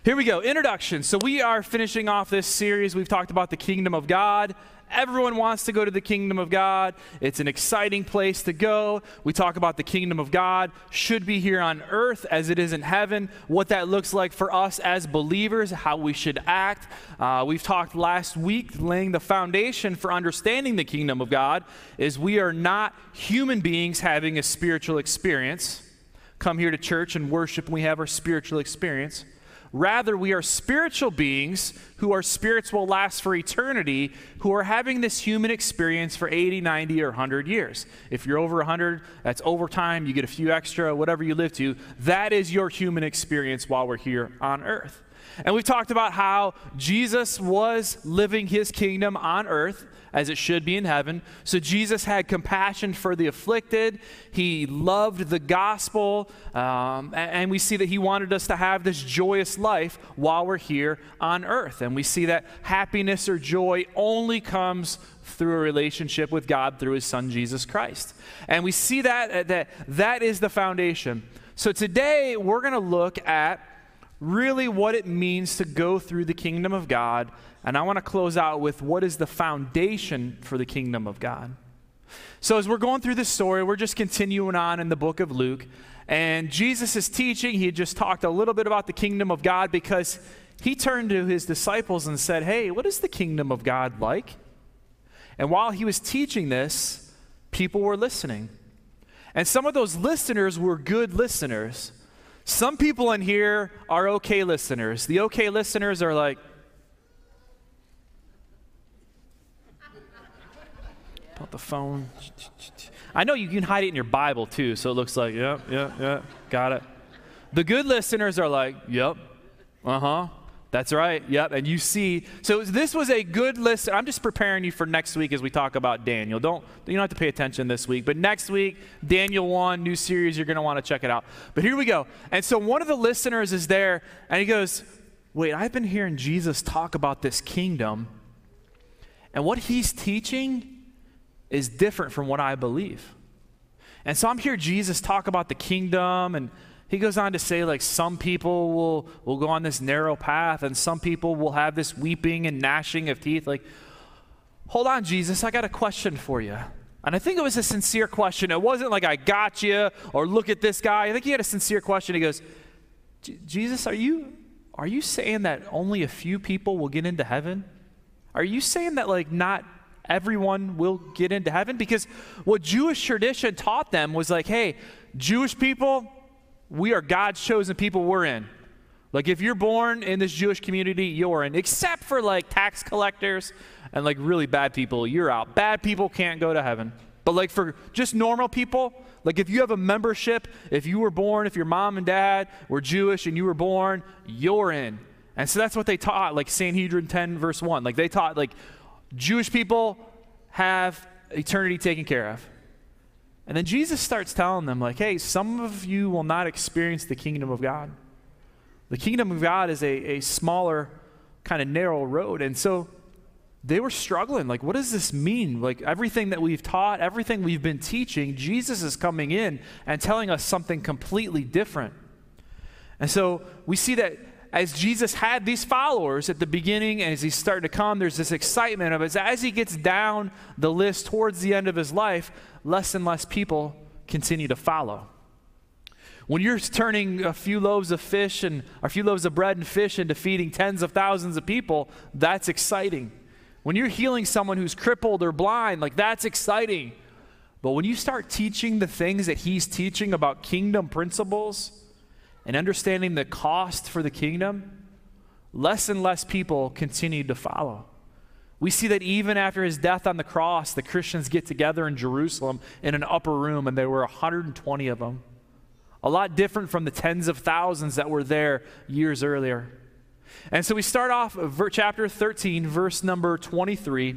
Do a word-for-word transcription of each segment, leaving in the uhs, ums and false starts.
Here we go, introduction. So we are finishing off this series. We've talked about the kingdom of God. Everyone wants to go to the kingdom of God. It's an exciting place to go. We talk about the kingdom of God should be here on earth as it is in heaven, what that looks like for us as believers, how we should act. Uh, we've talked last week, laying the foundation for understanding the kingdom of God is we are not human beings having a spiritual experience. Come here to church and worship and we have our spiritual experience. Rather, we are spiritual beings who our spirits will last for eternity, who are having this human experience for eighty, ninety, or one hundred years. If you're over one hundred, that's overtime. You get a few extra, whatever you live to. That is your human experience while we're here on earth. And we've talked about how Jesus was living his kingdom on earth as it should be in heaven. So Jesus had compassion for the afflicted. He loved the gospel. Um, and, and we see that he wanted us to have this joyous life while we're here on earth. And we see that happiness or joy only comes through a relationship with God through his son, Jesus Christ. And we see that that, that is the foundation. So today we're going to look at really what it means to go through the kingdom of God. And I want to close out with what is the foundation for the kingdom of God. So as we're going through this story, we're just continuing on in the book of Luke. And Jesus is teaching. He had just talked a little bit about the kingdom of God because he turned to his disciples and said, hey, what is the kingdom of God like? And while he was teaching this, people were listening. And some of those listeners were good listeners. Some people in here are okay listeners. The okay listeners are like, put the phone. I know you can hide it in your Bible too, so it looks like, yep, yep, yep, got it. The good listeners are like, yep, uh-huh, that's right, yep, and you see. So this was a good listen. I'm just preparing you for next week as we talk about Daniel. Don't, you don't have to pay attention this week, but next week, Daniel one, new series, you're going to want to check it out. But here we go. And so one of the listeners is there, and he goes, wait, I've been hearing Jesus talk about this kingdom, and what he's teaching is different from what I believe. And so I'm hearing Jesus talk about the kingdom, and he goes on to say, like, some people will, will go on this narrow path, and some people will have this weeping and gnashing of teeth. Like, hold on, Jesus, I got a question for you. And I think it was a sincere question. It wasn't like, I got you, or look at this guy. I think he had a sincere question. He goes, Jesus, are you, are you saying that only a few people will get into heaven? Are you saying that, like, not everyone will get into heaven? Because what Jewish tradition taught them was like, hey, Jewish people, we are God's chosen people, we're in. Like, if you're born in this Jewish community, you're in. Except for like tax collectors and like really bad people, you're out. Bad people can't go to heaven. But like for just normal people, like if you have a membership, if you were born, if your mom and dad were Jewish and you were born, you're in. And so that's what they taught, like Sanhedrin ten verse one. Like they taught like Jewish people have eternity taken care of. And then Jesus starts telling them, like, hey, some of you will not experience the kingdom of God. The kingdom of God is a, a smaller, kind of narrow road. And so they were struggling. Like, what does this mean? Like, everything that we've taught, everything we've been teaching, Jesus is coming in and telling us something completely different. And so we see that as Jesus had these followers at the beginning, and as he's starting to come, there's this excitement of it. As he gets down the list towards the end of his life, less and less people continue to follow. When you're turning a few loaves of fish and a few loaves of bread and fish into feeding tens of thousands of people, that's exciting. When you're healing someone who's crippled or blind, like that's exciting. But when you start teaching the things that he's teaching about kingdom principles and understanding the cost for the kingdom, less and less people continue to follow. We see that even after his death on the cross, the Christians get together in Jerusalem in an upper room, and there were one hundred twenty of them. A lot different from the tens of thousands that were there years earlier. And so we start off chapter thirteen, verse number twenty-three,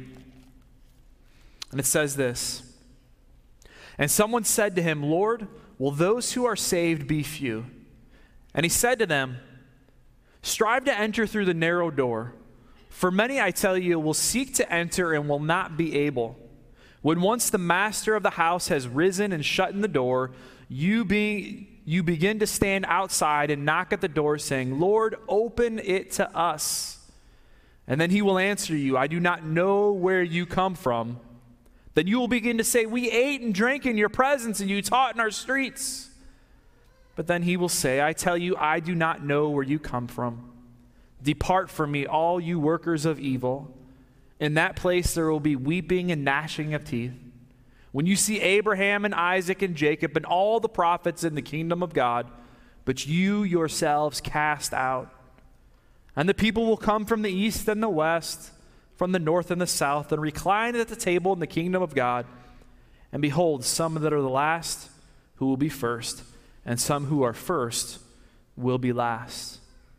and it says this. And someone said to him, Lord, will those who are saved be few? And he said to them, strive to enter through the narrow door. For many, I tell you, will seek to enter and will not be able. When once the master of the house has risen and shut in the door, you being you begin to stand outside and knock at the door saying, Lord, open it to us. And then he will answer you, I do not know where you come from. Then you will begin to say, we ate and drank in your presence and you taught in our streets. But then he will say, I tell you, I do not know where you come from. Depart from me, all you workers of evil. In that place there will be weeping and gnashing of teeth. When you see Abraham and Isaac and Jacob and all the prophets in the kingdom of God, but you yourselves cast out. And the people will come from the east and the west, from the north and the south, and recline at the table in the kingdom of God. And behold, some that are the last who will be first, and some who are first will be last.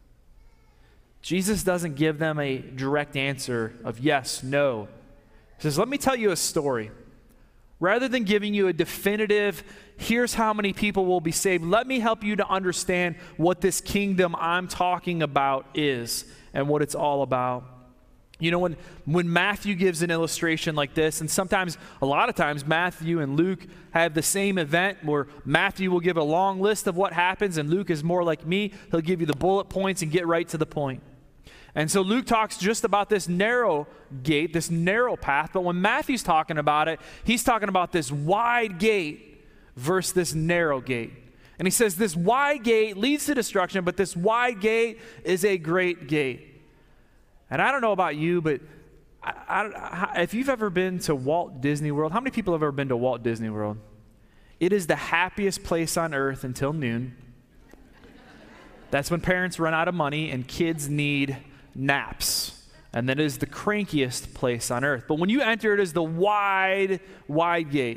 Jesus doesn't give them a direct answer of yes, no. He says, let me tell you a story. Rather than giving you a definitive, here's how many people will be saved, let me help you to understand what this kingdom I'm talking about is and what it's all about. You know, when, when Matthew gives an illustration like this, and sometimes, a lot of times, Matthew and Luke have the same event where Matthew will give a long list of what happens, and Luke is more like me. He'll give you the bullet points and get right to the point. And so Luke talks just about this narrow gate, this narrow path, but when Matthew's talking about it, he's talking about this wide gate versus this narrow gate. And he says this wide gate leads to destruction, but this wide gate is a great gate. And I don't know about you, but I, I, if you've ever been to Walt Disney World, how many people have ever been to Walt Disney World? It is the happiest place on earth until noon. That's when parents run out of money and kids need naps. And that is the crankiest place on earth. But when you enter, it is the wide, wide gate.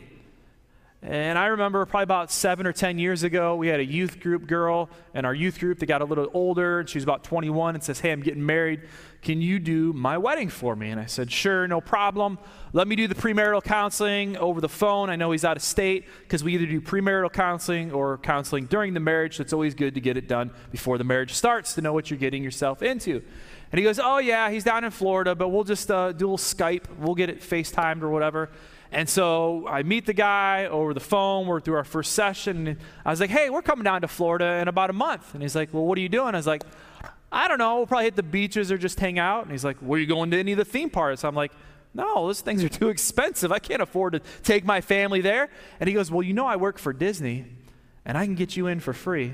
And I remember probably about seven or ten years ago, we had a youth group girl in our youth group that got a little older, and she was about twenty-one and says, hey, I'm getting married. Can you do my wedding for me? And I said, sure, no problem. Let me do the premarital counseling over the phone. I know he's out of state because we either do premarital counseling or counseling during the marriage, so it's always good to get it done before the marriage starts to know what you're getting yourself into. And he goes, oh, yeah, he's down in Florida, but we'll just uh, do a little Skype. We'll get it FaceTimed or whatever. And so I meet the guy over the phone. We're through our first session. And I was like, hey, we're coming down to Florida in about a month. And he's like, well, what are you doing? I was like, I don't know. We'll probably hit the beaches or just hang out. And he's like, well, are you going to any of the theme parks? I'm like, no, those things are too expensive. I can't afford to take my family there. And he goes, well, you know I work for Disney, and I can get you in for free.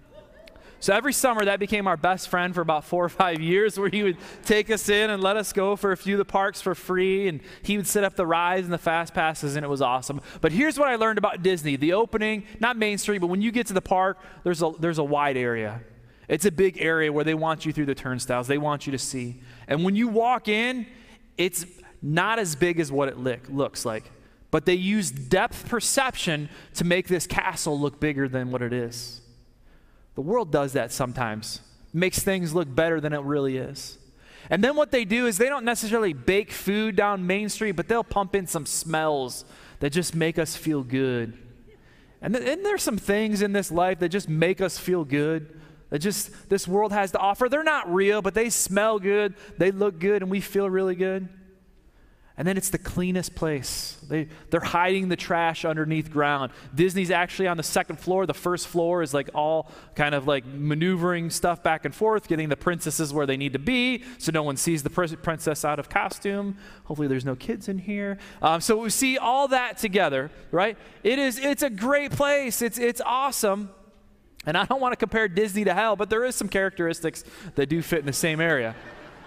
So every summer, that became our best friend for about four or five years, where he would take us in and let us go for a few of the parks for free, and he would set up the rides and the fast passes, and it was awesome. But here's what I learned about Disney. The opening, not Main Street, but when you get to the park, there's a, there's a wide area. It's a big area where they want you through the turnstiles. They want you to see. And when you walk in, it's not as big as what it look, looks like. But they use depth perception to make this castle look bigger than what it is. The world does that sometimes. Makes things look better than it really is. And then what they do is they don't necessarily bake food down Main Street, but they'll pump in some smells that just make us feel good. And, th- and there's some things in this life that just make us feel good, that just this world has to offer. They're not real, but they smell good, they look good, and we feel really good. And then it's the cleanest place. They, they're hiding the trash underneath ground. Disney's actually on the second floor. The first floor is like all kind of like maneuvering stuff back and forth, getting the princesses where they need to be so no one sees the pr- princess out of costume. Hopefully there's no kids in here. Um, so we see all that together, right? It is, it's a great place. It's, it's awesome. And I don't want to compare Disney to hell, but there is some characteristics that do fit in the same area.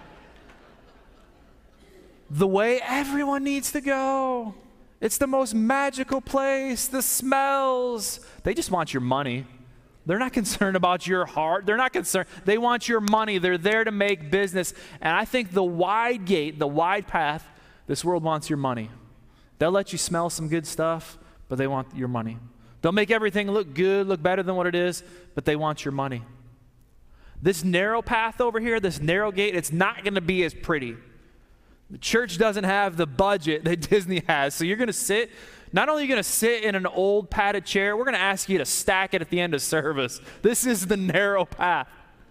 The way everyone needs to go. It's the most magical place. The smells. They just want your money. They're not concerned about your heart. They're not concerned. They want your money. They're there to make business. And I think the wide gate, the wide path, this world wants your money. They'll let you smell some good stuff, but they want your money. They'll make everything look good, look better than what it is, but they want your money. This narrow path over here, this narrow gate, it's not going to be as pretty. The church doesn't have the budget that Disney has. So you're going to sit, not only are you going to sit in an old padded chair, we're going to ask you to stack it at the end of service. This is the narrow path.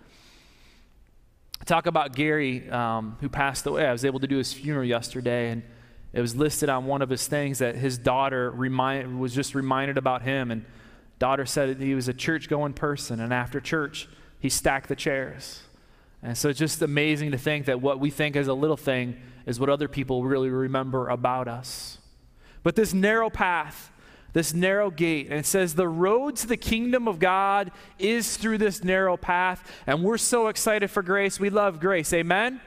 Talk about Gary, um, who passed away. I was able to do his funeral yesterday, and it was listed on one of his things that his daughter remind, was just reminded about him. And Daughter said he was a church-going person, and after church, he stacked the chairs. And so it's just amazing to think that what we think is a little thing is what other people really remember about us. But this narrow path, this narrow gate, and it says the road to the kingdom of God is through this narrow path, and we're so excited for grace. We love grace. Amen?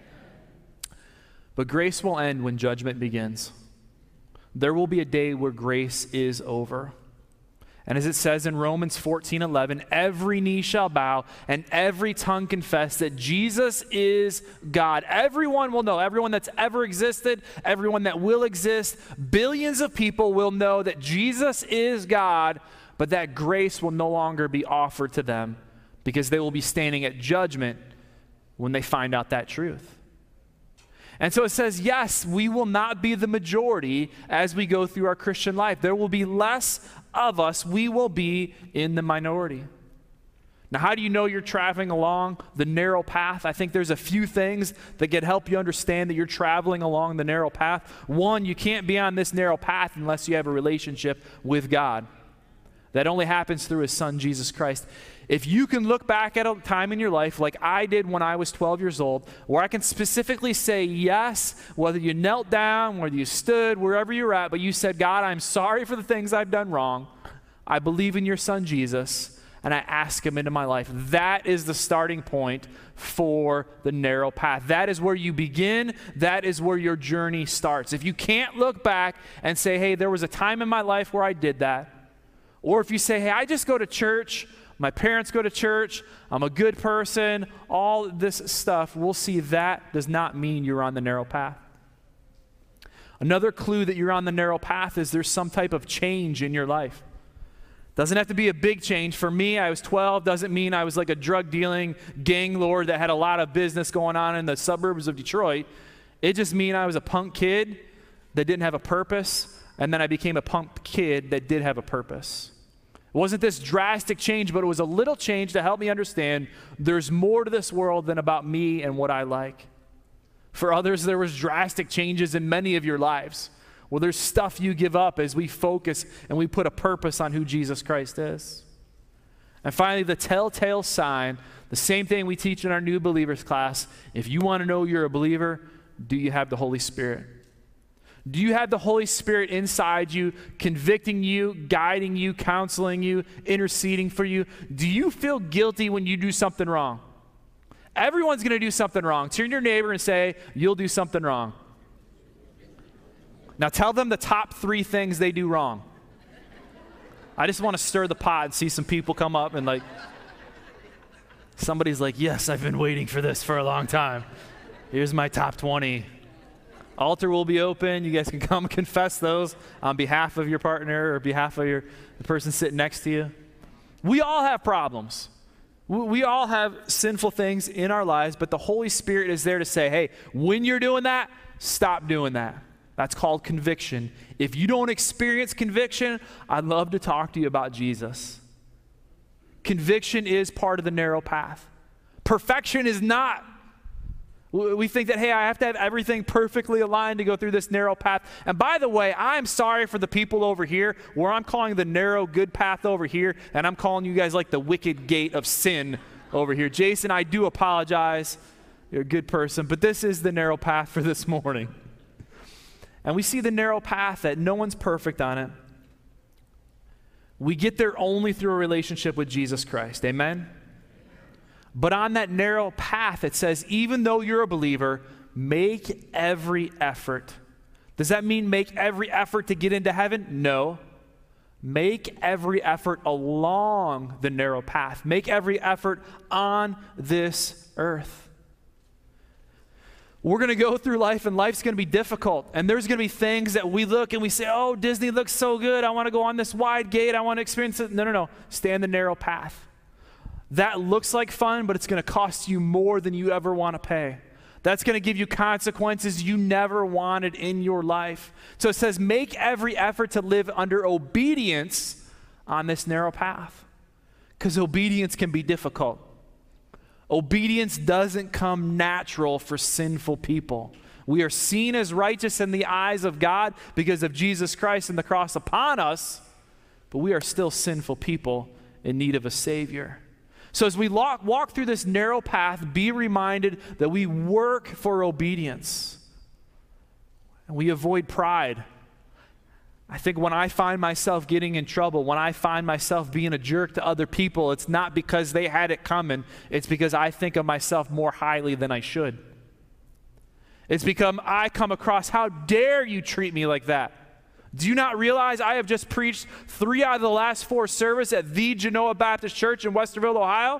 But grace will end when judgment begins. There will be a day where grace is over. And as it says in Romans fourteen eleven, every knee shall bow and every tongue confess that Jesus is God. Everyone will know, everyone that's ever existed, everyone that will exist, billions of people will know that Jesus is God, but that grace will no longer be offered to them because they will be standing at judgment when they find out that truth. And so it says, yes, we will not be the majority as we go through our Christian life. There will be less of us. We will be in the minority. Now, how do you know you're traveling along the narrow path? I think there's a few things that can help you understand that you're traveling along the narrow path. One, you can't be on this narrow path unless you have a relationship with God. That only happens through his son, Jesus Christ. If you can look back at a time in your life like I did when I was twelve years old, where I can specifically say yes, whether you knelt down, whether you stood, wherever you're at, but you said, God, I'm sorry for the things I've done wrong. I believe in your son, Jesus, and I ask him into my life. That is the starting point for the narrow path. That is where you begin. That is where your journey starts. If you can't look back and say, hey, there was a time in my life where I did that, or if you say, hey, I just go to church, my parents go to church, I'm a good person, all this stuff, we'll see that does not mean you're on the narrow path. Another clue that you're on the narrow path is there's some type of change in your life. Doesn't have to be a big change. For me, I was twelve, doesn't mean I was like a drug dealing gang lord that had a lot of business going on in the suburbs of Detroit. It just means I was a punk kid that didn't have a purpose, and then I became a punk kid that did have a purpose. It wasn't this drastic change, but it was a little change to help me understand there's more to this world than about me and what I like. For others, there was drastic changes in many of your lives. Well, there's stuff you give up as we focus and we put a purpose on who Jesus Christ is. And finally, the telltale sign, the same thing we teach in our new believers class. If you want to know you're a believer, do you have the Holy Spirit? Do you have the Holy Spirit inside you, convicting you, guiding you, counseling you, interceding for you? Do you feel guilty when you do something wrong? Everyone's going to do something wrong. Turn to your neighbor and say, you'll do something wrong. Now tell them the top three things they do wrong. I just want to stir the pot and see some people come up and like, somebody's like, yes, I've been waiting for this for a long time. Here's my top twenty. Altar will be open. You guys can come confess those on behalf of your partner or behalf of your, the person sitting next to you. We all have problems. We, we all have sinful things in our lives, but the Holy Spirit is there to say, hey, when you're doing that, stop doing that. That's called conviction. If you don't experience conviction, I'd love to talk to you about Jesus. Conviction is part of the narrow path. Perfection is not. We think that, hey, I have to have everything perfectly aligned to go through this narrow path. And by the way, I'm sorry for the people over here where I'm calling the narrow good path over here, and I'm calling you guys like the wicked gate of sin over here. Jason, I do apologize. You're a good person, but this is the narrow path for this morning. And we see the narrow path that no one's perfect on it. We get there only through a relationship with Jesus Christ. Amen? But on that narrow path, it says, even though you're a believer, make every effort. Does that mean make every effort to get into heaven? No. Make every effort along the narrow path. Make every effort on this earth. We're going to go through life, and life's going to be difficult. And there's going to be things that we look and we say, oh, Disney looks so good. I want to go on this wide gate. I want to experience it. No, no, no. Stay on the narrow path. That looks like fun, but it's going to cost you more than you ever want to pay. That's going to give you consequences you never wanted in your life. So it says, make every effort to live under obedience on this narrow path. Because obedience can be difficult. Obedience doesn't come natural for sinful people. We are seen as righteous in the eyes of God because of Jesus Christ and the cross upon us. but we are still sinful people in need of a Savior. So as we walk, walk through this narrow path, be reminded that we work for obedience. And we avoid pride. I think when I find myself getting in trouble, when I find myself being a jerk to other people, it's not because they had it coming. It's because I think of myself more highly than I should. It's because I come across, how dare you treat me like that? Do you not realize I have just preached three out of the last four services at the Genoa Baptist Church in Westerville, Ohio?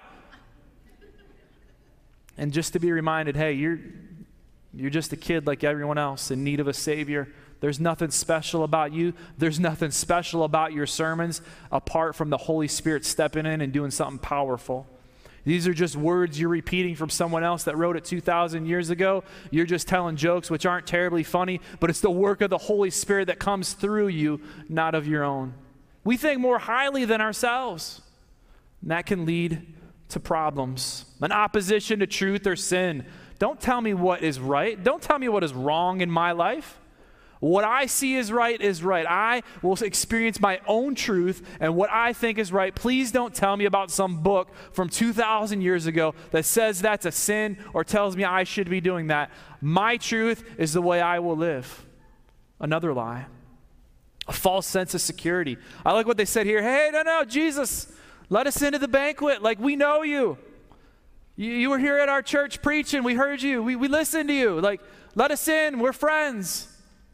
And just to be reminded, hey, you're, you're just a kid like everyone else in need of a Savior. There's nothing special about you. There's nothing special about your sermons apart from the Holy Spirit stepping in and doing something powerful. These are just words you're repeating from someone else that wrote it two thousand years ago. You're just telling jokes which aren't terribly funny, but it's the work of the Holy Spirit that comes through you, not of your own. We think more highly than ourselves, and that can lead to problems. An opposition to truth or sin. Don't tell me what is right. Don't tell me what is wrong in my life. What I see is right is right. I will experience my own truth and what I think is right. Please don't tell me about some book from two thousand years ago that says that's a sin or tells me I should be doing that. My truth is the way I will live. Another lie. A false sense of security. I like what they said here. Hey, no, no, Jesus, let us into the banquet. Like, we know you. You, you were here at our church preaching. We heard you. We, we listened to you. Like, let us in. We're friends.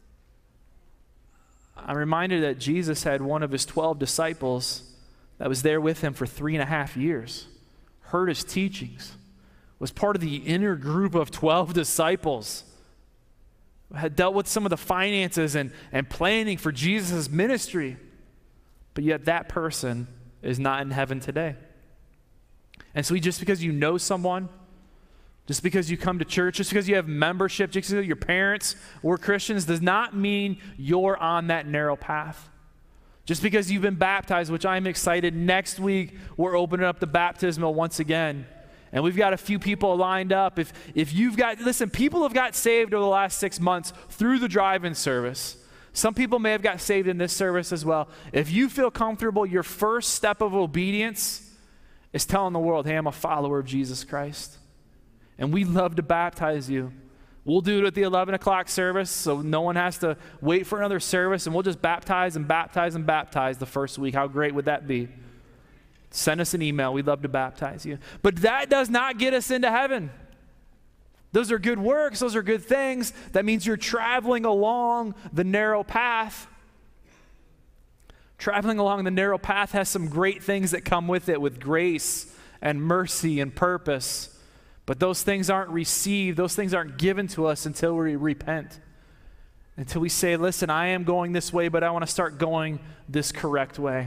I'm reminded that Jesus had one of his twelve disciples that was there with him for three and a half years, heard his teachings, was part of the inner group of twelve disciples, had dealt with some of the finances and, and planning for Jesus' ministry, but yet that person is not in heaven today. And so just because you know someone, just because you come to church, just because you have membership, just because your parents were Christians, does not mean you're on that narrow path. Just because you've been baptized, which I'm excited, next week we're opening up the baptismal once again. And we've got a few people lined up. If, if you've got, listen, people have got saved over the last six months through the drive-in service. Some people may have got saved in this service as well. If you feel comfortable, your first step of obedience is telling the world, hey, I'm a follower of Jesus Christ. And we love to baptize you. We'll do it at the eleven o'clock service, so no one has to wait for another service, and we'll just baptize and baptize and baptize the first week. How great would that be? Send us an email. We'd love to baptize you. But that does not get us into heaven. Those are good works. Those are good things. That means you're traveling along the narrow path. Traveling along the narrow path has some great things that come with it, with grace and mercy and purpose. But those things aren't received, those things aren't given to us until we repent. Until we say, listen, I am going this way, but I want to start going this correct way.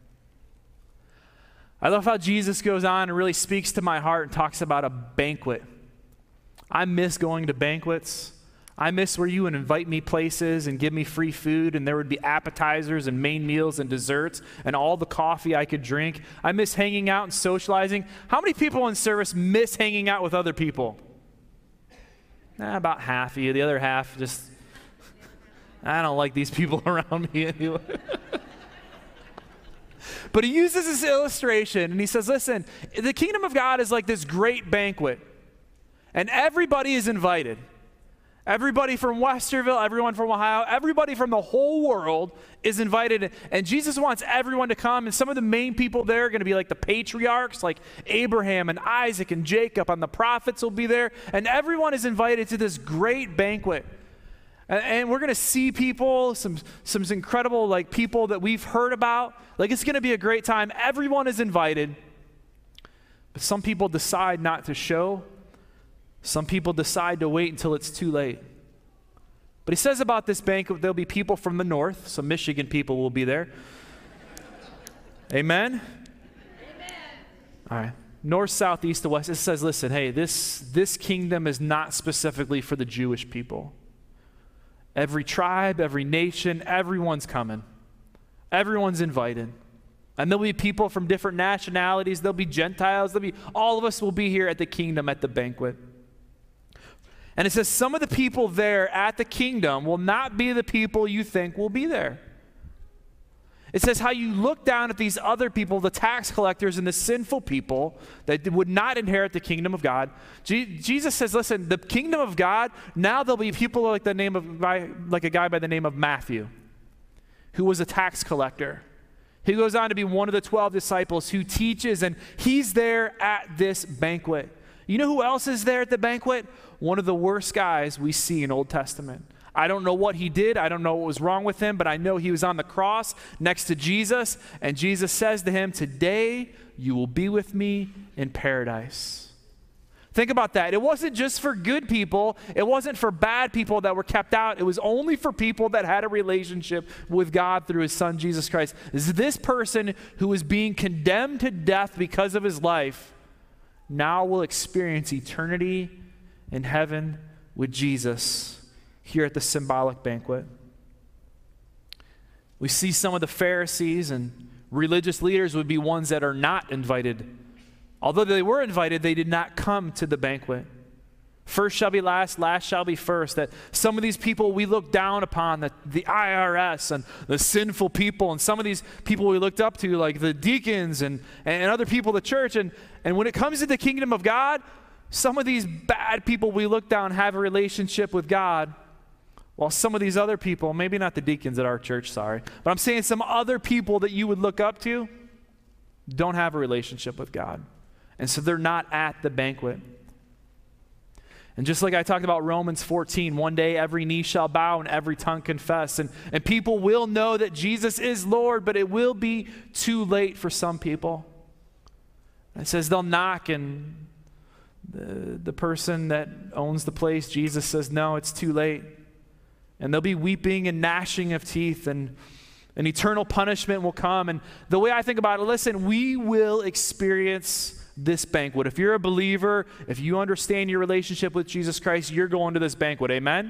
I love how Jesus goes on and really speaks to my heart and talks about a banquet. I miss going to banquets. I miss where you would invite me places and give me free food, and there would be appetizers and main meals and desserts and all the coffee I could drink. I miss hanging out and socializing. How many people in service miss hanging out with other people? Eh, about half of you. The other half just, I don't like these people around me anyway. But he uses this illustration, and he says, listen, the kingdom of God is like this great banquet, and everybody is invited. Everybody from Westerville, everyone from Ohio, everybody from the whole world is invited. And Jesus wants everyone to come. And some of the main people there are going to be like the patriarchs, like Abraham and Isaac and Jacob, and the prophets will be there. And everyone is invited to this great banquet. And, and we're going to see people, some, some incredible like people that we've heard about. Like, it's going to be a great time. Everyone is invited. But some people decide not to show. Some people decide to wait until it's too late. But he says about this banquet, there'll be people from the north. Some Michigan people will be there. Amen? Amen. All right. North, south, east, and west. It says, listen, hey, this, this kingdom is not specifically for the Jewish people. Every tribe, every nation, everyone's coming. Everyone's invited. And there'll be people from different nationalities. There'll be Gentiles. There'll be, all of us will be here at the kingdom at the banquet. And it says some of the people there at the kingdom will not be the people you think will be there. It says how you look down at these other people, the tax collectors and the sinful people that would not inherit the kingdom of God. Je- Jesus says, listen, the kingdom of God, now there'll be people like the name of by, like a guy by the name of Matthew, who was a tax collector. He goes on to be one of the twelve disciples who teaches, and he's there at this banquet. You know who else is there at the banquet? One of the worst guys we see in Old Testament. I don't know what he did. I don't know what was wrong with him, but I know he was on the cross next to Jesus, and Jesus says to him, today you will be with me in paradise. Think about that. It wasn't just for good people. It wasn't for bad people that were kept out. It was only for people that had a relationship with God through his son, Jesus Christ. This person who was being condemned to death because of his life now will experience eternity in heaven with Jesus here at the symbolic banquet. We see some of the Pharisees and religious leaders would be ones that are not invited. Although they were invited, they did not come to the banquet. First shall be last, last shall be first. That some of these people we look down upon, the, the I R S and the sinful people, and some of these people we looked up to, like the deacons and, and other people in the church. And, and when it comes to the kingdom of God, some of these bad people we look down have a relationship with God, while some of these other people, maybe not the deacons at our church, sorry, but I'm saying some other people that you would look up to don't have a relationship with God. And so they're not at the banquet. And just like I talked about Romans fourteen, one day every knee shall bow and every tongue confess. And, and people will know that Jesus is Lord, but it will be too late for some people. And it says they'll knock, and the, the person that owns the place, Jesus says, no, it's too late. And there'll be weeping and gnashing of teeth, and an eternal punishment will come. And the way I think about it, listen, we will experience this banquet. If you're a believer, if you understand your relationship with Jesus Christ, you're going to this banquet. Amen?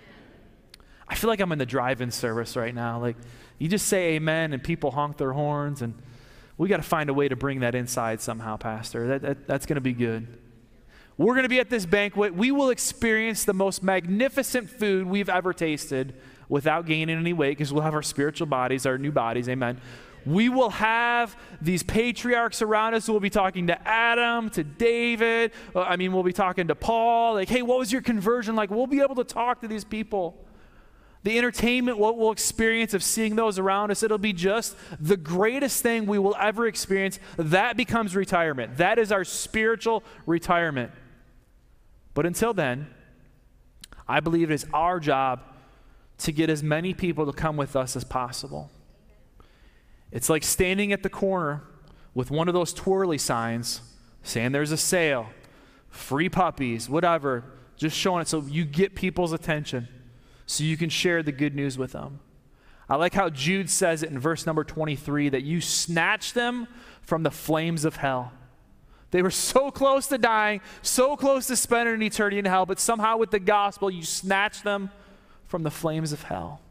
I feel like I'm in the drive-in service right now. Like, you just say amen and people honk their horns, and we got to find a way to bring that inside somehow, Pastor. That, that, that's going to be good. We're going to be at this banquet. We will experience the most magnificent food we've ever tasted without gaining any weight, because we'll have our spiritual bodies, our new bodies, amen. We will have these patriarchs around us. We'll be talking to Adam, to David. I mean, we'll be talking to Paul. Like, hey, what was your conversion like? We'll be able to talk to these people. The entertainment, what we'll experience of seeing those around us, it'll be just the greatest thing we will ever experience. That becomes retirement. That is our spiritual retirement. But until then, I believe it is our job to get as many people to come with us as possible. It's like standing at the corner with one of those twirly signs saying there's a sale, free puppies, whatever, just showing it so you get people's attention so you can share the good news with them. I like how Jude says it in verse number twenty-three, that you snatch them from the flames of hell. They were so close to dying, so close to spending an eternity in hell, but somehow with the gospel, you snatch them from the flames of hell.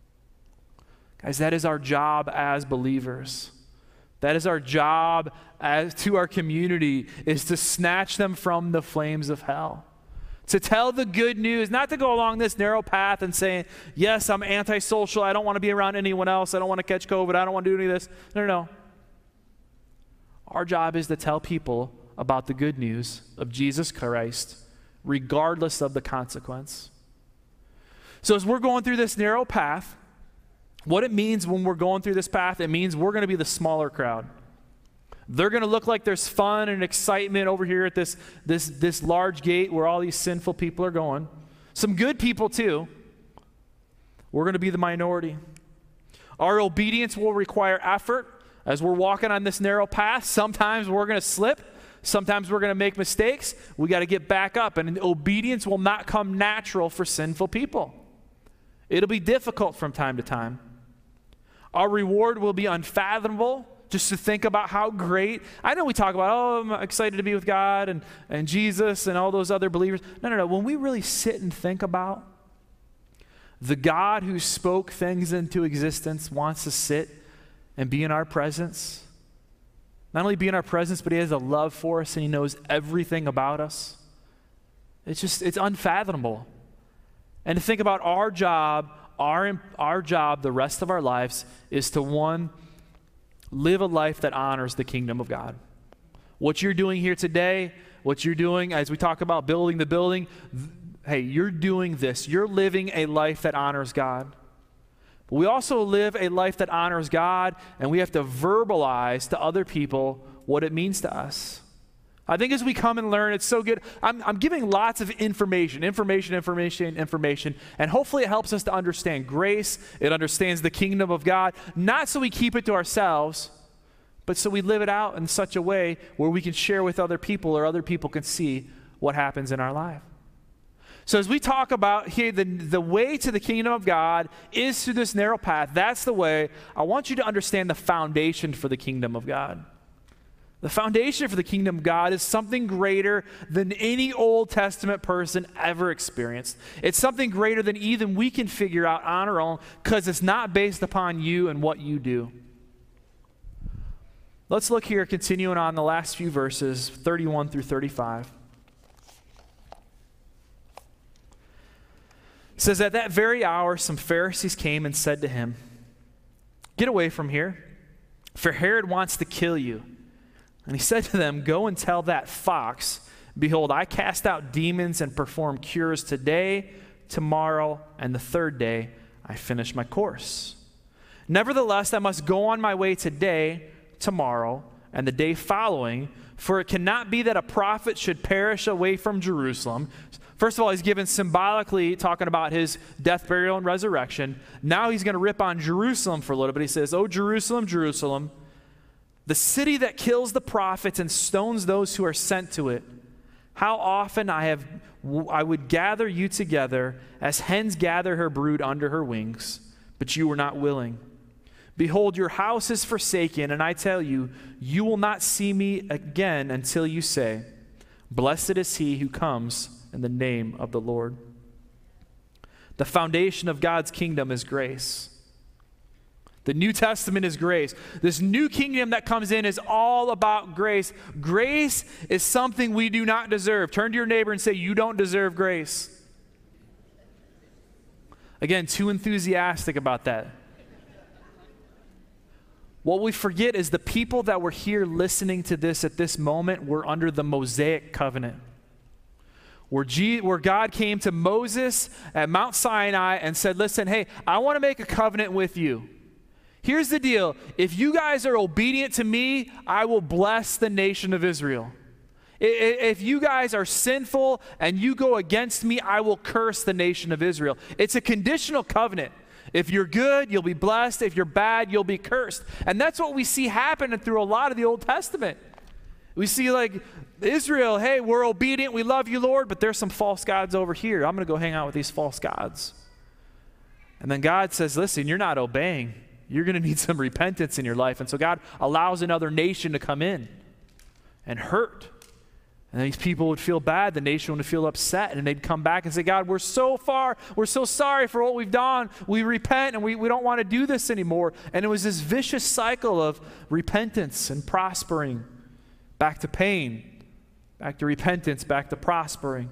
Guys, that is our job as believers. That is our job as to our community, is to snatch them from the flames of hell. To tell the good news, not to go along this narrow path and saying, yes, I'm antisocial, I don't want to be around anyone else, I don't want to catch COVID, I don't want to do any of this. No, no, no. Our job is to tell people about the good news of Jesus Christ, regardless of the consequence. So as we're going through this narrow path, what it means when we're going through this path, it means we're going to be the smaller crowd. They're going to look like there's fun and excitement over here at this, this, this large gate where all these sinful people are going. Some good people too. We're going to be the minority. Our obedience will require effort. As we're walking on this narrow path, sometimes we're going to slip. Sometimes we're going to make mistakes. We got to get back up. And obedience will not come natural for sinful people. It'll be difficult from time to time. Our reward will be unfathomable. Just to think about how great. I know we talk about, oh, I'm excited to be with God and, and Jesus and all those other believers. No, no, no. When we really sit and think about the God who spoke things into existence wants to sit and be in our presence. Not only be in our presence, but he has a love for us and he knows everything about us. It's just, it's unfathomable. And to think about our job, our, our job the rest of our lives is to, one, live a life that honors the kingdom of God. What you're doing here today, what you're doing as we talk about building the building, th- hey, you're doing this. You're living a life that honors God. But we also live a life that honors God, and we have to verbalize to other people what it means to us. I think as we come and learn, it's so good. I'm, I'm giving lots of information, information, information, information, and hopefully it helps us to understand grace. It understands the kingdom of God, not so we keep it to ourselves, but so we live it out in such a way where we can share with other people or other people can see what happens in our life. So as we talk about here, the, the way to the kingdom of God is through this narrow path. That's the way. I want you to understand the foundation for the kingdom of God. The foundation for the kingdom of God is something greater than any Old Testament person ever experienced. It's something greater than even we can figure out on our own because it's not based upon you and what you do. Let's look here, continuing on the last few verses, thirty-one through thirty-five. It says, at that very hour, some Pharisees came and said to him, "Get away from here, for Herod wants to kill you." And he said to them, "Go and tell that fox, behold, I cast out demons and perform cures today, tomorrow, and the third day I finish my course. Nevertheless, I must go on my way today, tomorrow, and the day following, for it cannot be that a prophet should perish away from Jerusalem." First of all, he's given symbolically talking about his death, burial, and resurrection. Now he's going to rip on Jerusalem for a little bit. He says, "Oh, Jerusalem, Jerusalem, the city that kills the prophets and stones those who are sent to it. How often I have I would gather you together as hens gather her brood under her wings, but you were not willing. Behold, your house is forsaken, and I tell you, you will not see me again until you say, 'Blessed is he who comes in the name of the Lord.'" The foundation of God's kingdom is grace. The New Testament is grace. This new kingdom that comes in is all about grace. Grace is something we do not deserve. Turn to your neighbor and say, "You don't deserve grace." Again, too enthusiastic about that. What we forget is the people that were here listening to this at this moment were under the Mosaic covenant, where, G, where God came to Moses at Mount Sinai and said, "Listen, hey, I want to make a covenant with you. Here's the deal. If you guys are obedient to me, I will bless the nation of Israel. If you guys are sinful and you go against me, I will curse the nation of Israel." It's a conditional covenant. If you're good, you'll be blessed. If you're bad, you'll be cursed. And that's what we see happening through a lot of the Old Testament. We see like Israel, hey, we're obedient, we love you, Lord, but there's some false gods over here. I'm going to go hang out with these false gods. And then God says, listen, you're not obeying. You're going to need some repentance in your life. And so God allows another nation to come in and hurt. And these people would feel bad. The nation would feel upset. And they'd come back and say, "God, we're so far. We're so sorry for what we've done. We repent and we, we don't want to do this anymore." And it was this vicious cycle of repentance and prospering. Back to pain. Back to repentance. Back to prospering.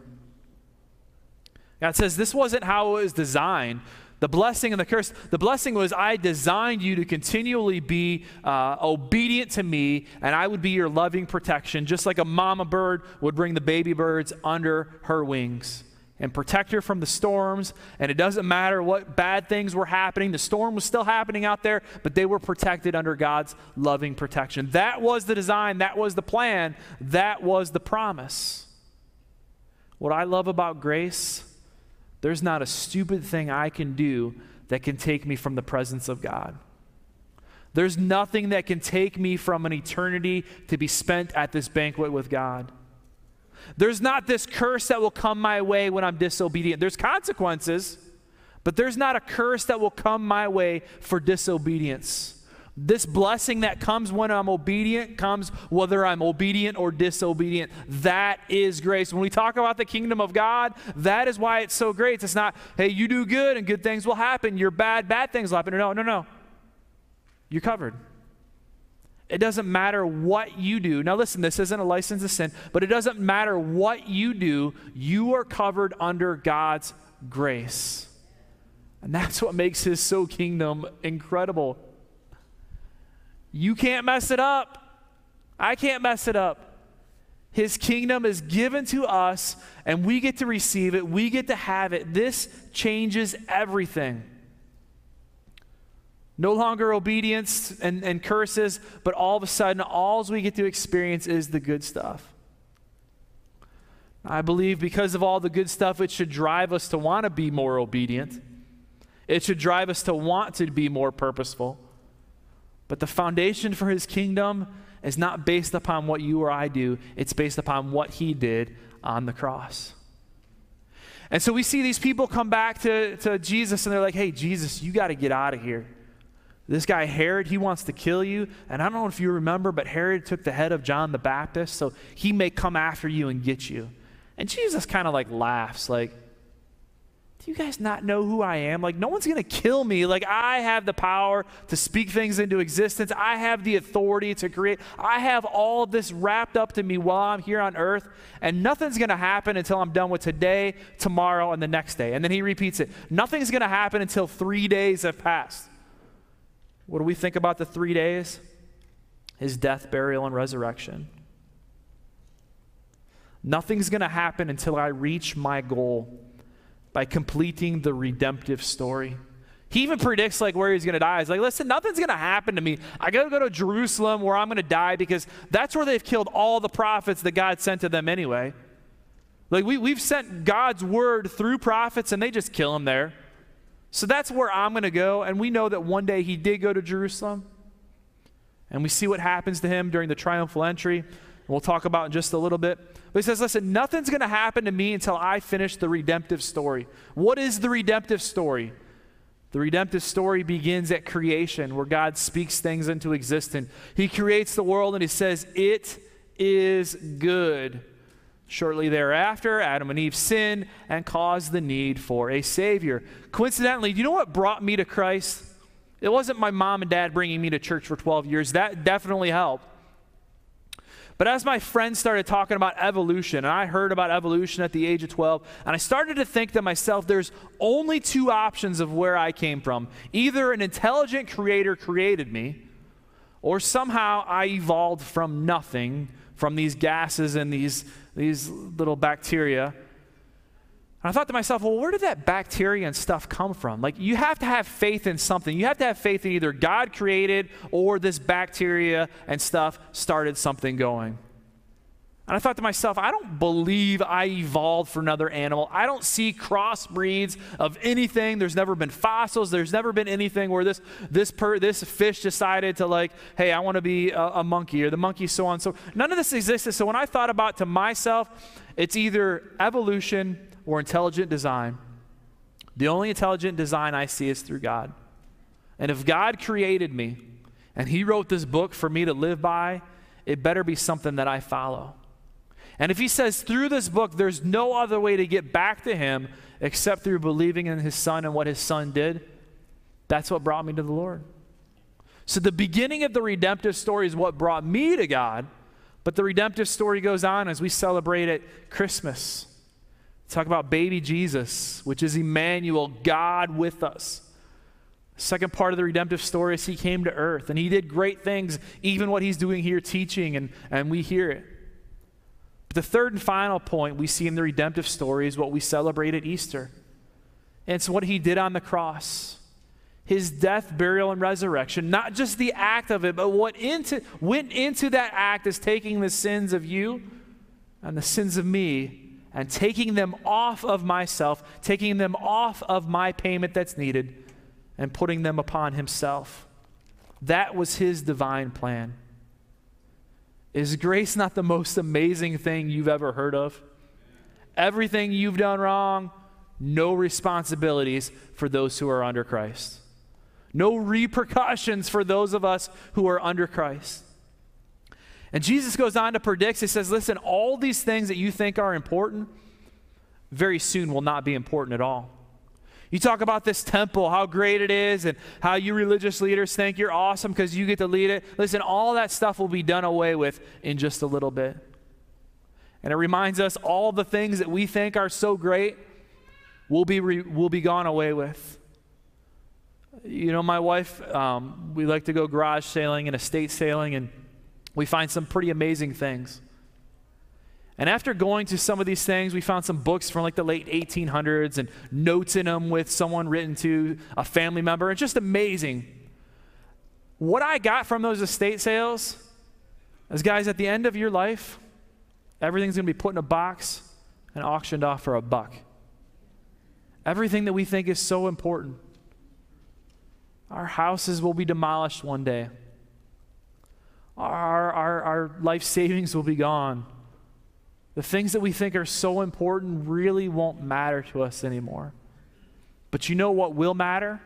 God says this wasn't how it was designed. The blessing and the curse, the blessing was, I designed you to continually be uh, obedient to me, and I would be your loving protection, just like a mama bird would bring the baby birds under her wings and protect her from the storms. And it doesn't matter what bad things were happening. The storm was still happening out there, but they were protected under God's loving protection. That was the design. That was the plan. That was the promise. What I love about grace, there's not a stupid thing I can do that can take me from the presence of God. There's nothing that can take me from an eternity to be spent at this banquet with God. There's not this curse that will come my way when I'm disobedient. There's consequences, but there's not a curse that will come my way for disobedience. This blessing that comes when I'm obedient comes whether I'm obedient or disobedient. That is grace. When we talk about the kingdom of God, that is why it's so great. It's not, hey, you do good and good things will happen. You're bad, bad things will happen. No, no, no. You're covered. It doesn't matter what you do. Now listen, this isn't a license to sin, but it doesn't matter what you do. You are covered under God's grace. And that's what makes his so kingdom incredible. You can't mess it up. I can't mess it up. His kingdom is given to us, and we get to receive it. We get to have it. This changes everything. No longer obedience and, and curses, but all of a sudden, all we get to experience is the good stuff. I believe because of all the good stuff, it should drive us to want to be more obedient. It should drive us to want to be more purposeful. But the foundation for his kingdom is not based upon what you or I do. It's based upon what he did on the cross. And so we see these people come back to, to Jesus, and they're like, hey, Jesus, you got to get out of here. This guy Herod, he wants to kill you. And I don't know if you remember, but Herod took the head of John the Baptist, so he may come after you and get you. And Jesus kind of like laughs, like, do you guys not know who I am? Like, no one's going to kill me. Like, I have the power to speak things into existence. I have the authority to create. I have all of this wrapped up to me while I'm here on earth, and nothing's going to happen until I'm done with today, tomorrow, and the next day. And then he repeats it. Nothing's going to happen until three days have passed. What do we think about the three days? His death, burial, and resurrection. Nothing's going to happen until I reach my goal by completing the redemptive story. He even predicts like where he's going to die. He's like, listen, nothing's going to happen to me. I got to go to Jerusalem where I'm going to die because that's where they've killed all the prophets that God sent to them anyway. Like we, we've sent God's word through prophets and they just kill them there. So that's where I'm going to go. And we know that one day he did go to Jerusalem. And we see what happens to him during the triumphal entry. And we'll talk about in just a little bit. But he says, listen, nothing's going to happen to me until I finish the redemptive story. What is the redemptive story? The redemptive story begins at creation, where God speaks things into existence. He creates the world and he says, it is good. Shortly thereafter, Adam and Eve sinned and caused the need for a Savior. Coincidentally, do you know what brought me to Christ? It wasn't my mom and dad bringing me to church for twelve years. That definitely helped. But as my friends started talking about evolution, and I heard about evolution at the age of twelve, and I started to think to myself, there's only two options of where I came from. Either an intelligent creator created me, or somehow I evolved from nothing, from these gases and these, these little bacteria. And I thought to myself, well, where did that bacteria and stuff come from? Like, you have to have faith in something. You have to have faith in either God created or this bacteria and stuff started something going. And I thought to myself, I don't believe I evolved for another animal. I don't see crossbreeds of anything. There's never been fossils. There's never been anything where this this per, this fish decided to like, hey, I want to be a, a monkey, or the monkey so on. So none of this existed. So when I thought about to myself, it's either evolution or intelligent design. The only intelligent design I see is through God. And if God created me and he wrote this book for me to live by, it better be something that I follow. And if he says through this book, there's no other way to get back to him except through believing in his son and what his son did, that's what brought me to the Lord. So the beginning of the redemptive story is what brought me to God, but the redemptive story goes on as we celebrate at Christmas. Talk about baby Jesus, which is Emmanuel, God with us. The second part of the redemptive story is he came to earth, and he did great things, even what he's doing here teaching, and, and we hear it. But the third and final point we see in the redemptive story is what we celebrate at Easter. And it's what he did on the cross. His death, burial, and resurrection. Not just the act of it, but what into, went into that act is taking the sins of you and the sins of me and taking them off of myself, taking them off of my payment that's needed, and putting them upon himself. That was his divine plan. Is grace not the most amazing thing you've ever heard of? Everything you've done wrong, no responsibilities for those who are under Christ. No repercussions for those of us who are under Christ. And Jesus goes on to predict, he says, listen, all these things that you think are important, very soon will not be important at all. You talk about this temple, how great it is, and how you religious leaders think you're awesome because you get to lead it. Listen, all that stuff will be done away with in just a little bit. And it reminds us all the things that we think are so great will be, re, will be gone away with. You know, my wife, um, we like to go garage sailing and estate sailing, and we find some pretty amazing things. And after going to some of these things, we found some books from like the late eighteen hundreds and notes in them with someone written to a family member. It's just amazing. What I got from those estate sales is, guys, at the end of your life, everything's going to be put in a box and auctioned off for a buck. Everything that we think is so important. Our houses will be demolished one day. Our, our, our life savings will be gone. The things that we think are so important really won't matter to us anymore. But you know what will matter?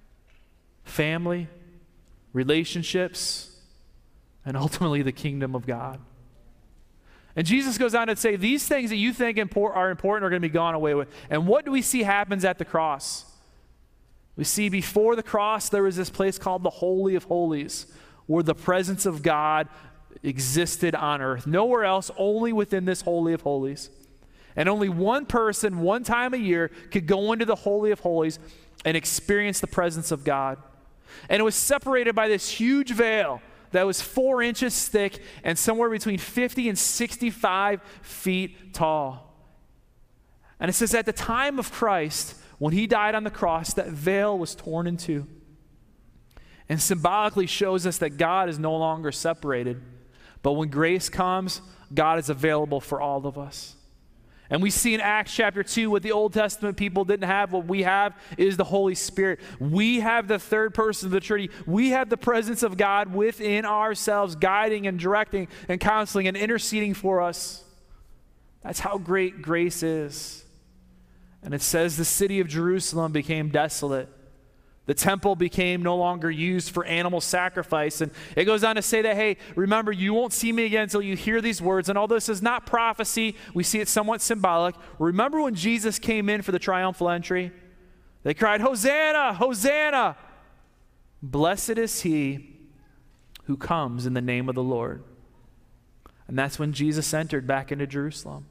Family, relationships, and ultimately the kingdom of God. And Jesus goes on to say, these things that you think import, are important are going to be gone away with. And what do we see happens at the cross? We see before the cross, there was this place called the Holy of Holies, where the presence of God existed on earth. Nowhere else, only within this Holy of Holies. And only one person, one time a year, could go into the Holy of Holies and experience the presence of God. And it was separated by this huge veil that was four inches thick and somewhere between fifty and sixty-five feet tall. And it says at the time of Christ, when he died on the cross, that veil was torn in two. And symbolically shows us that God is no longer separated. But when grace comes, God is available for all of us. And we see in Acts chapter two what the Old Testament people didn't have. What we have is the Holy Spirit. We have the third person of the Trinity. We have the presence of God within ourselves, guiding and directing and counseling and interceding for us. That's how great grace is. And it says the city of Jerusalem became desolate. The temple became no longer used for animal sacrifice. And it goes on to say that, hey, remember, you won't see me again until you hear these words. And although this is not prophecy, we see it somewhat symbolic. Remember when Jesus came in for the triumphal entry? They cried, Hosanna, Hosanna. Blessed is he who comes in the name of the Lord. And that's when Jesus entered back into Jerusalem.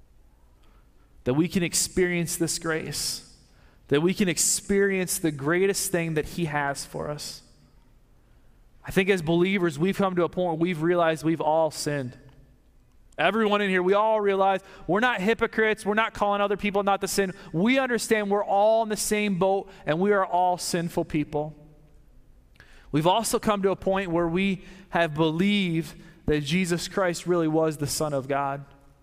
That we can experience this grace. That we can experience the greatest thing that he has for us. I think as believers, we've come to a point where we've realized we've all sinned. Everyone in here, we all realize we're not hypocrites. We're not calling other people not to sin. We understand we're all in the same boat and we are all sinful people. We've also come to a point where we have believed that Jesus Christ really was the Son of God.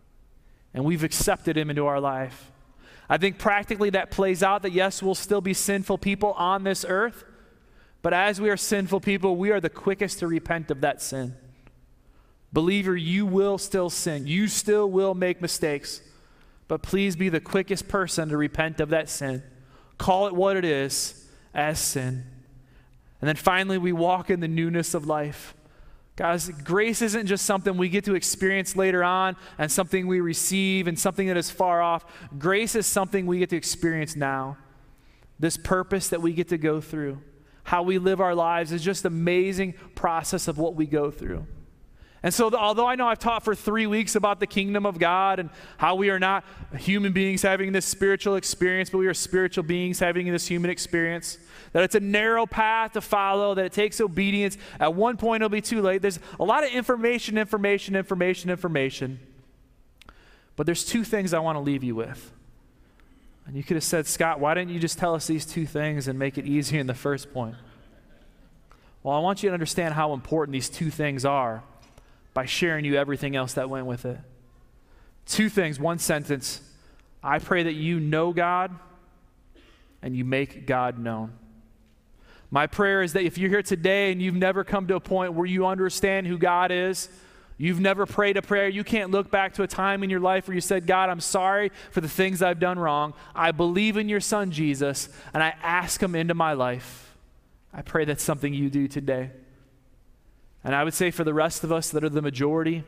And we've accepted him into our life. I think practically that plays out that yes, we'll still be sinful people on this earth, but as we are sinful people, we are the quickest to repent of that sin. Believer, you will still sin. You still will make mistakes, but please be the quickest person to repent of that sin. Call it what it is, as sin. And then finally, we walk in the newness of life. Guys, grace isn't just something we get to experience later on and something we receive and something that is far off. Grace is something we get to experience now. This purpose that we get to go through, how we live our lives is just an amazing process of what we go through. And so the, although I know I've taught for three weeks about the kingdom of God and how we are not human beings having this spiritual experience, but we are spiritual beings having this human experience, that it's a narrow path to follow, that it takes obedience. At one point it'll be too late. There's a lot of information, information, information, information. But there's two things I want to leave you with. And you could have said, Scott, why didn't you just tell us these two things and make it easier in the first point? Well, I want you to understand how important these two things are by sharing you everything else that went with it. Two things, one sentence. I pray that you know God and you make God known. My prayer is that if you're here today and you've never come to a point where you understand who God is, you've never prayed a prayer, you can't look back to a time in your life where you said, God, I'm sorry for the things I've done wrong. I believe in your son, Jesus, and I ask him into my life. I pray that's something you do today. And I would say for the rest of us that are the majority,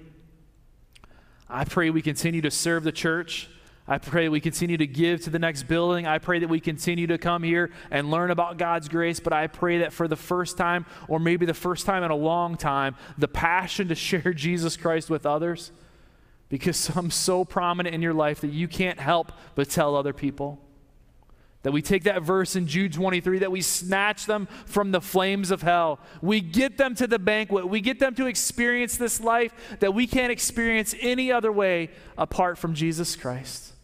I pray we continue to serve the church. I pray we continue to give to the next building. I pray that we continue to come here and learn about God's grace. But I pray that for the first time, or maybe the first time in a long time, the passion to share Jesus Christ with others becomes so prominent in your life that you can't help but tell other people. That we take that verse in Jude twenty-three, that we snatch them from the flames of hell. We get them to the banquet. We get them to experience this life that we can't experience any other way apart from Jesus Christ.